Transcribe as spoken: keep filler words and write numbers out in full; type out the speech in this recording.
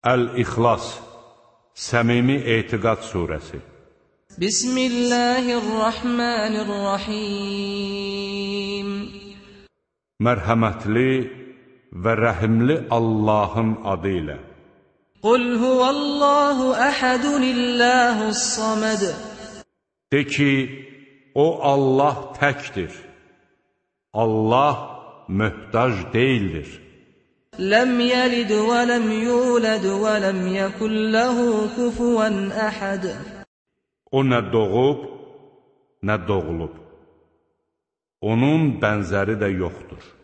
Əl-İxlas, Səmimi Etiqad Suresi. Bismillahirrahmanirrahim. Mərhəmətli və rəhimli Allahın adı ilə. Qul huvallahu əhədunillahus-samad. De ki, o Allah təkdir. Allah möhtac deyildir. Ləm yəlid və ləm yulad və ləm yəkun ləhu kufuvan əhəd. O nə doğub, nə doğulub. Onun bənzəri də yoxdur.